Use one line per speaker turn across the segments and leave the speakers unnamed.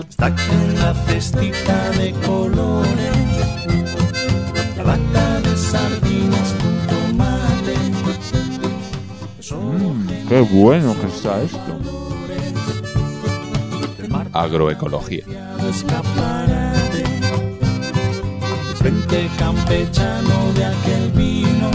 Está en la cestita de colores, la lata de sardinas con tomate.
Qué bueno que está esto. Agroecología.
Frente campechano de aquel vino.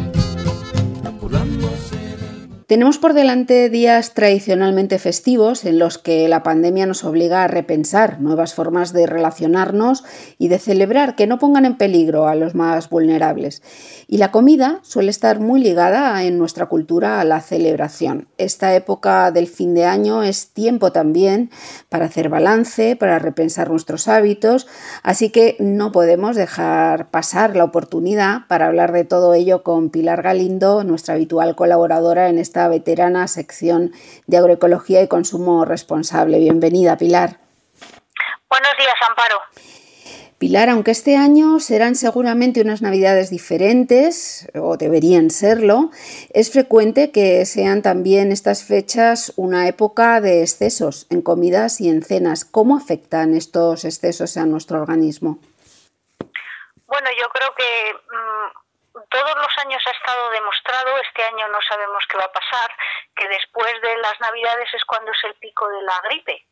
Tenemos por delante días tradicionalmente festivos en los que la pandemia nos obliga a repensar nuevas formas de relacionarnos y de celebrar que no pongan en peligro a los más vulnerables. Y la comida suele estar muy ligada en nuestra cultura a la celebración. Esta época del fin de año es tiempo también para hacer balance, para repensar nuestros hábitos, así que no podemos dejar pasar la oportunidad para hablar de todo ello con Pilar Galindo, nuestra habitual colaboradora en esta veterana sección de agroecología y consumo responsable. Bienvenida, Pilar.
Buenos días, Amparo.
Pilar, aunque este año serán seguramente unas navidades diferentes, o deberían serlo, es frecuente que sean también estas fechas una época de excesos en comidas y en cenas. ¿Cómo afectan estos excesos a nuestro organismo?
Bueno, yo creo que todos los años ha estado demostrado, este año no sabemos qué va a pasar, que después de las Navidades es cuando es el pico de la gripe,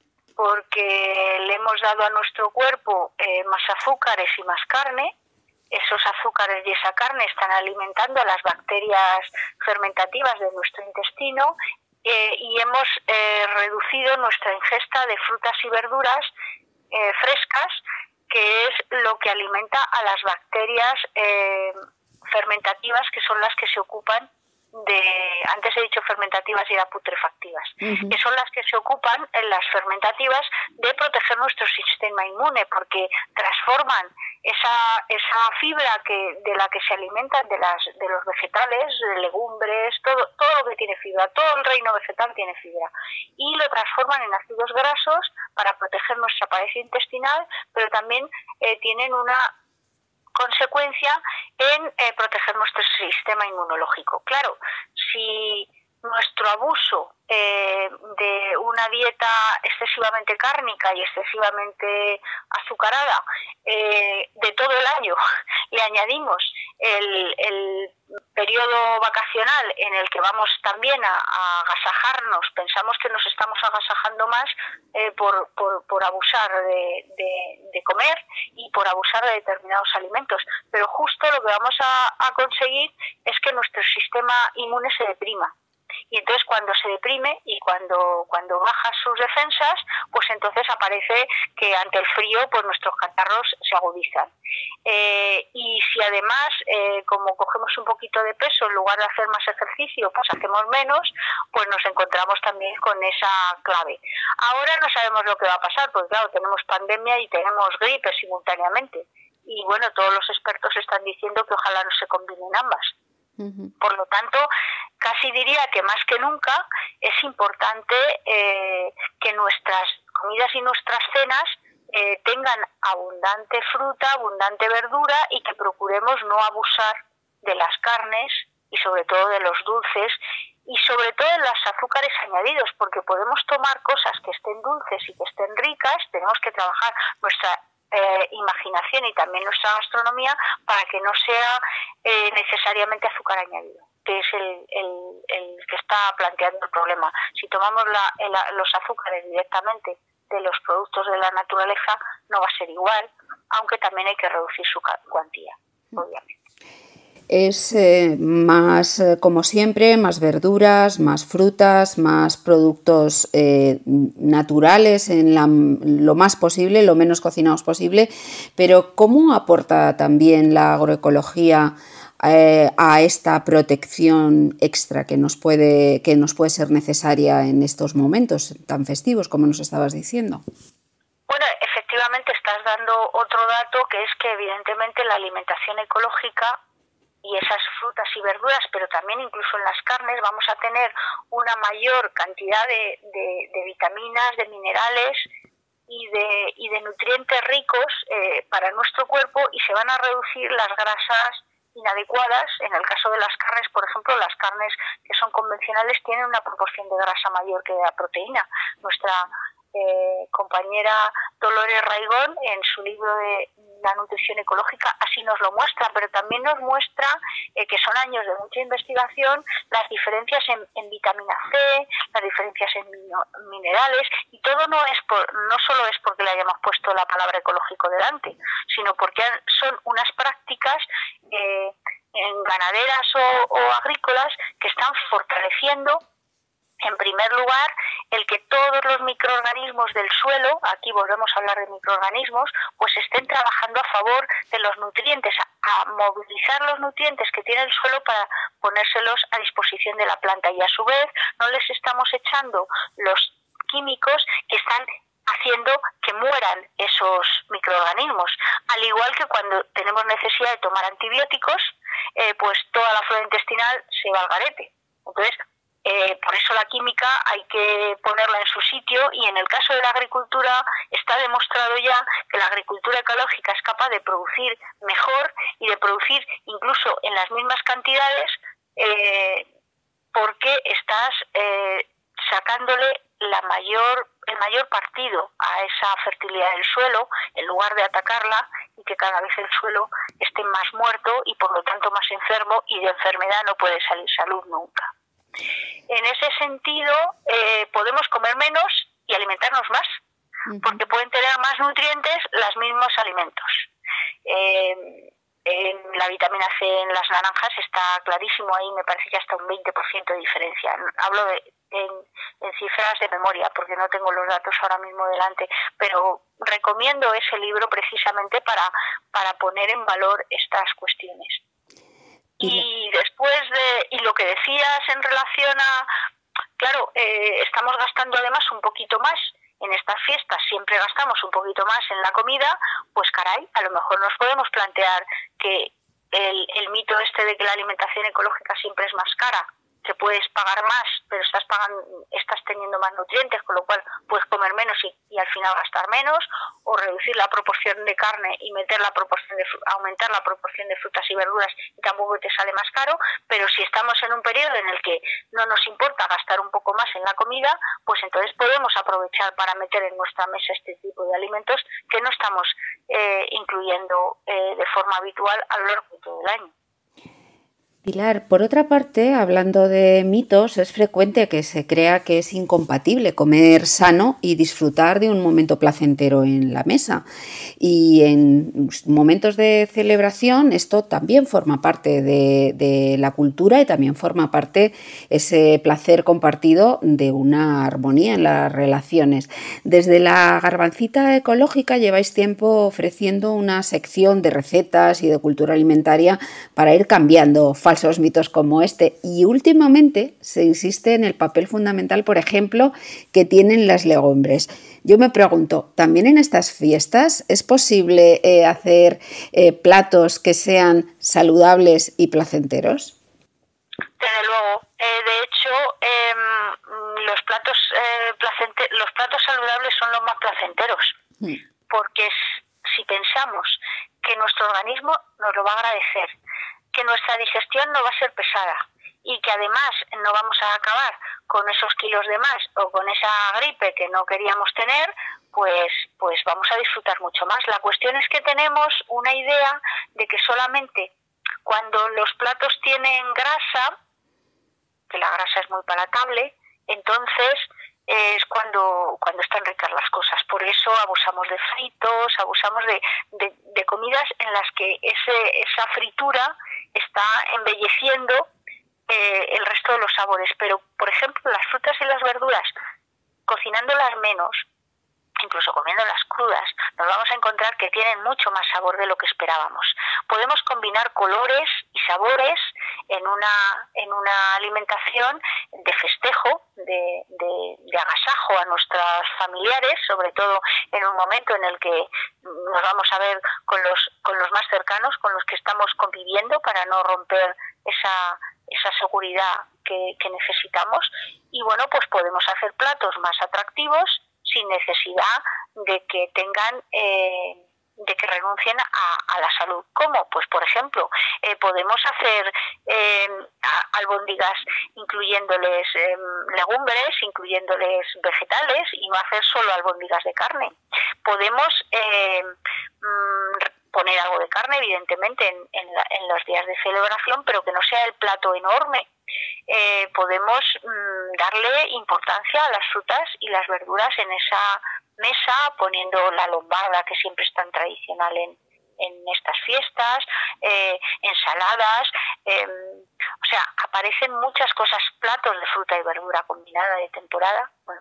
porque le hemos dado a nuestro cuerpo más azúcares y más carne. Esos azúcares y esa carne están alimentando a las bacterias fermentativas de nuestro intestino y hemos reducido nuestra ingesta de frutas y verduras frescas, que es lo que alimenta a las bacterias fermentativas, que son las que se ocupan antes he dicho fermentativas y era putrefactivas, que son las que se ocupan en las fermentativas de proteger nuestro sistema inmune, porque transforman esa fibra de la que se alimentan de los vegetales, de legumbres, todo lo que tiene fibra, todo el reino vegetal tiene fibra, y lo transforman en ácidos grasos para proteger nuestra pared intestinal, pero también tienen una consecuencia en proteger nuestro sistema inmunológico. Claro, si nuestro abuso de una dieta excesivamente cárnica y excesivamente azucarada de todo el año le añadimos el periodo vacacional en el que vamos también a agasajarnos, pensamos que nos estamos agasajando más por abusar de comer y por abusar de determinados alimentos, pero justo lo que vamos a conseguir es que nuestro sistema inmune se deprima. Y entonces cuando se deprime y cuando baja sus defensas, pues entonces aparece que ante el frío pues nuestros catarros se agudizan. Y si además, como cogemos un poquito de peso, en lugar de hacer más ejercicio, pues hacemos menos, pues nos encontramos también con esa clave. Ahora no sabemos lo que va a pasar, porque claro, tenemos pandemia y tenemos gripe simultáneamente. Y bueno, todos los expertos están diciendo que ojalá no se combinen ambas. Por lo tanto, casi diría que más que nunca es importante que nuestras comidas y nuestras cenas tengan abundante fruta, abundante verdura y que procuremos no abusar de las carnes y sobre todo de los dulces y sobre todo de los azúcares añadidos, porque podemos tomar cosas que estén dulces y que estén ricas, tenemos que trabajar nuestra imaginación y también nuestra gastronomía para que no sea necesariamente azúcar añadido, que es el que está planteando el problema. Si tomamos los azúcares directamente de los productos de la naturaleza no va a ser igual, aunque también hay que reducir su cuantía, obviamente.
Es más, como siempre, más verduras, más frutas, más productos naturales en lo más posible, lo menos cocinados posible, pero ¿cómo aporta también la agroecología a esta protección extra que nos puede ser necesaria en estos momentos tan festivos, como nos estabas diciendo?
Bueno, efectivamente estás dando otro dato, que es que evidentemente la alimentación ecológica y esas frutas y verduras, pero también incluso en las carnes, vamos a tener una mayor cantidad de vitaminas, de minerales y de nutrientes ricos para nuestro cuerpo, y se van a reducir las grasas inadecuadas. En el caso de las carnes, por ejemplo, las carnes que son convencionales tienen una proporción de grasa mayor que de la proteína. Nuestra compañera Dolores Raigón, en su libro de La nutrición ecológica, así nos lo muestra, pero también nos muestra que son años de mucha investigación, las diferencias en vitamina C, las diferencias en minerales, y todo no solo es porque le hayamos puesto la palabra ecológico delante, sino porque son unas prácticas en ganaderas o agrícolas que están fortaleciendo, en primer lugar, el que todos los microorganismos del suelo, aquí volvemos a hablar de microorganismos, pues estén trabajando a favor de los nutrientes, a movilizar los nutrientes que tiene el suelo para ponérselos a disposición de la planta, y a su vez no les estamos echando los químicos que están haciendo que mueran esos microorganismos, al igual que cuando tenemos necesidad de tomar antibióticos, pues toda la flora intestinal se va al garete. Entonces, por eso la química hay que ponerla en su sitio, y en el caso de la agricultura está demostrado ya que la agricultura ecológica es capaz de producir mejor y de producir incluso en las mismas cantidades, porque estás sacándole el mayor partido a esa fertilidad del suelo, en lugar de atacarla, y que cada vez el suelo esté más muerto y por lo tanto más enfermo, y de enfermedad no puede salir salud nunca. En ese sentido, podemos comer menos y alimentarnos más, porque pueden tener más nutrientes los mismos alimentos. En la vitamina C en las naranjas está clarísimo, ahí me parece que hasta un 20% de diferencia. Hablo en cifras de memoria, porque no tengo los datos ahora mismo delante, pero recomiendo ese libro precisamente para poner en valor estas cuestiones. Y después y lo que decías en relación a, claro, estamos gastando además un poquito más en estas fiestas, siempre gastamos un poquito más en la comida, pues caray, a lo mejor nos podemos plantear que el mito este de que la alimentación ecológica siempre es más cara, que puedes pagar más, pero estás teniendo más nutrientes, con lo cual puedes comer menos y al final gastar menos, o reducir la proporción de carne y aumentar la proporción de frutas y verduras, y tampoco te sale más caro. Pero si estamos en un periodo en el que no nos importa gastar un poco más en la comida, pues entonces podemos aprovechar para meter en nuestra mesa este tipo de alimentos que no estamos incluyendo de forma habitual a lo largo de todo el año.
Pilar, por otra parte, hablando de mitos, es frecuente que se crea que es incompatible comer sano y disfrutar de un momento placentero en la mesa. Y en momentos de celebración esto también forma parte de la cultura, y también forma parte ese placer compartido de una armonía en las relaciones. Desde la Garbancita Ecológica lleváis tiempo ofreciendo una sección de recetas y de cultura alimentaria para ir cambiando falsos mitos como este, y últimamente se insiste en el papel fundamental, por ejemplo, que tienen las legumbres. Yo me pregunto, ¿también en estas fiestas es posible hacer platos que sean saludables y placenteros?
Desde luego. De hecho, los platos saludables son los más placenteros, porque si pensamos que nuestro organismo nos lo va a agradecer, que nuestra digestión no va a ser pesada y que además no vamos a acabar con esos kilos de más o con esa gripe que no queríamos tener, pues vamos a disfrutar mucho más. La cuestión es que tenemos una idea de que solamente cuando los platos tienen grasa, que la grasa es muy palatable, entonces es cuando están ricas las cosas. Por eso abusamos de fritos, abusamos de comidas en las que esa fritura está embelleciendo el resto de los sabores. Pero, por ejemplo, las frutas y las verduras, cocinándolas menos, incluso comiéndolas crudas, nos vamos a encontrar que tienen mucho más sabor de lo que esperábamos. Podemos combinar colores y sabores en una alimentación de festejo, de agasajo a nuestros familiares, sobre todo en un momento en el que nos vamos a ver con los más cercanos, con los que estamos conviviendo, para no romper esa seguridad que necesitamos. Y bueno, pues podemos hacer platos más atractivos sin necesidad de que tengan que renuncien a la salud. ¿Cómo? Pues, por ejemplo, podemos hacer albóndigas incluyéndoles legumbres, incluyéndoles vegetales, y no hacer solo albóndigas de carne. Podemos poner algo de carne, evidentemente, en los días de celebración, pero que no sea el plato enorme. Podemos darle importancia a las frutas y las verduras en esa mesa, poniendo la lombarda, que siempre es tan tradicional en estas fiestas, ensaladas, o sea, aparecen muchas cosas, platos de fruta y verdura combinada de temporada, bueno,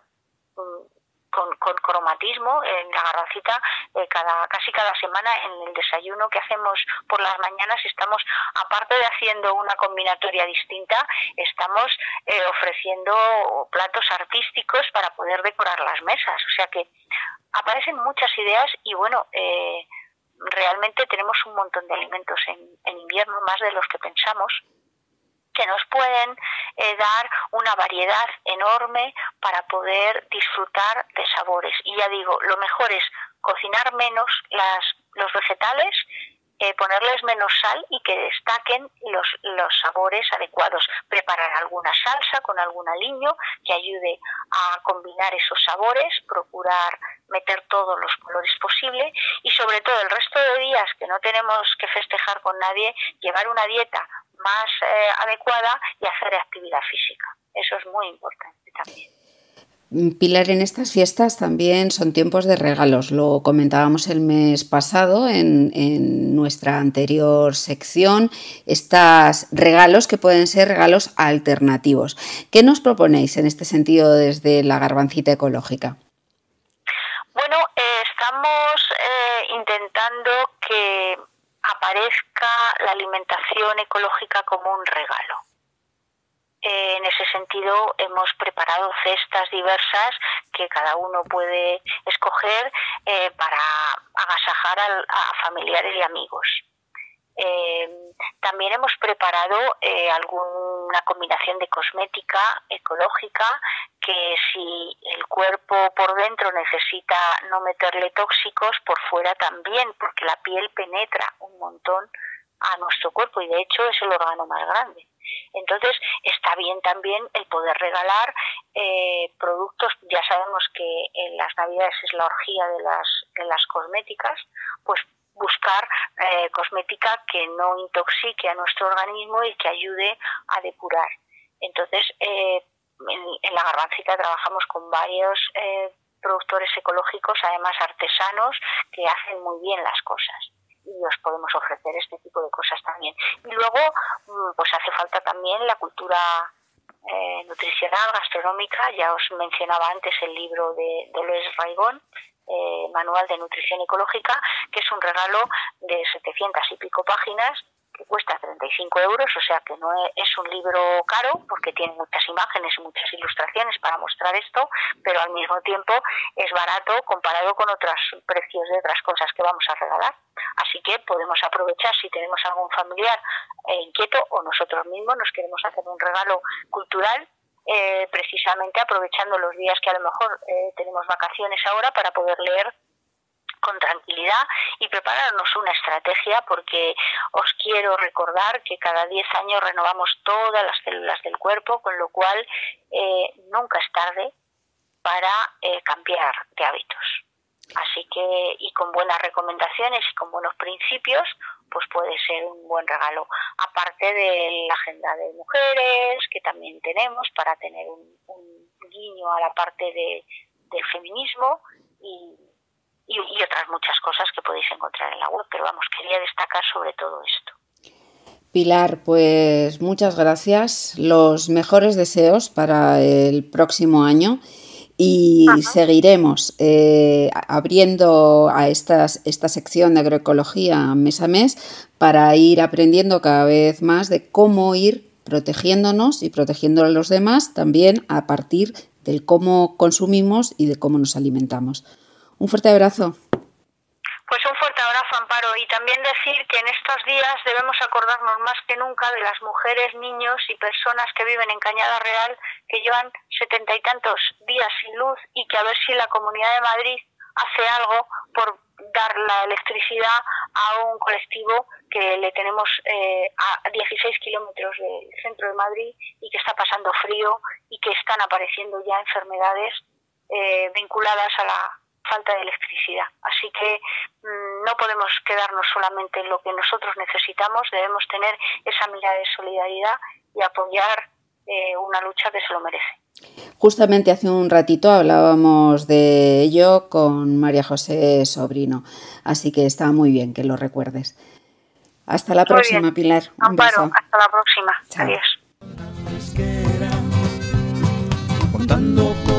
con cromatismo. En la Garbancita, casi cada semana en el desayuno que hacemos por las mañanas estamos, aparte de haciendo una combinatoria distinta, estamos ofreciendo platos artísticos para poder decorar las mesas. O sea que aparecen muchas ideas y bueno, realmente tenemos un montón de alimentos en invierno, más de los que pensamos, que nos pueden dar una variedad enorme para poder disfrutar de sabores. Y ya digo, lo mejor es cocinar menos los vegetales, ponerles menos sal y que destaquen los sabores adecuados. Preparar alguna salsa con algún aliño que ayude a combinar esos sabores, procurar meter todos los colores posibles y sobre todo el resto de días que no tenemos que festejar con nadie, llevar una dieta más adecuada y hacer actividad física. Eso es muy importante también.
Pilar, en estas fiestas también son tiempos de regalos. Lo comentábamos el mes pasado en nuestra anterior sección. Estos regalos que pueden ser regalos alternativos. ¿Qué nos proponéis en este sentido desde la Garbancita Ecológica?
Bueno, estamos intentando que aparezca la alimentación ecológica como un regalo. En ese sentido, hemos preparado cestas diversas que cada uno puede escoger para agasajar a familiares y amigos. También hemos preparado alguna combinación de cosmética ecológica que si el cuerpo por dentro necesita no meterle tóxicos, por fuera también, porque la piel penetra un montón a nuestro cuerpo y de hecho es el órgano más grande. Entonces está bien también el poder regalar productos. Ya sabemos que en las Navidades es la orgía de las cosméticas, pues buscar cosmética que no intoxique a nuestro organismo y que ayude a depurar. Entonces en la Garbancita trabajamos con varios productores ecológicos, además artesanos, que hacen muy bien las cosas. Y os podemos ofrecer este tipo de cosas también. Y luego, pues hace falta también la cultura nutricional, gastronómica. Ya os mencionaba antes el libro de Dolores Raigón, Manual de Nutrición Ecológica, que es un regalo de 700 y pico páginas, que cuesta 35 euros, o sea que no es un libro caro, porque tiene muchas imágenes y muchas ilustraciones para mostrar esto, pero al mismo tiempo es barato comparado con otros precios de otras cosas que vamos a regalar. Así que podemos aprovechar si tenemos algún familiar inquieto o nosotros mismos nos queremos hacer un regalo cultural, precisamente aprovechando los días que a lo mejor tenemos vacaciones ahora para poder leer con tranquilidad y prepararnos una estrategia, porque os quiero recordar que cada 10 años renovamos todas las células del cuerpo, con lo cual nunca es tarde para cambiar de hábitos. Así que, y con buenas recomendaciones y con buenos principios, pues puede ser un buen regalo. Aparte de la agenda de mujeres, que también tenemos, para tener un guiño a la parte del feminismo y otras muchas cosas que podéis encontrar en la web, pero vamos, quería destacar sobre todo esto.
Pilar, pues muchas gracias, los mejores deseos para el próximo año y seguiremos abriendo a esta sección de agroecología mes a mes para ir aprendiendo cada vez más de cómo ir protegiéndonos y protegiendo a los demás también a partir del cómo consumimos y de cómo nos alimentamos. Un fuerte abrazo.
Pues un fuerte abrazo, Amparo, y también decir que en estos días debemos acordarnos más que nunca de las mujeres, niños y personas que viven en Cañada Real, que llevan 70 y tantos días sin luz, y que a ver si la Comunidad de Madrid hace algo por dar la electricidad a un colectivo que le tenemos a 16 kilómetros del centro de Madrid y que está pasando frío y que están apareciendo ya enfermedades vinculadas a la falta de electricidad. Así que no podemos quedarnos solamente en lo que nosotros necesitamos, debemos tener esa mirada de solidaridad y apoyar una lucha que se lo merece.
Justamente hace un ratito hablábamos de ello con María José Sobrino, así que está muy bien que lo recuerdes. Hasta la próxima, Pilar. Un
Amparo,
beso.
hasta la próxima.
Chao.
Adiós.
Contando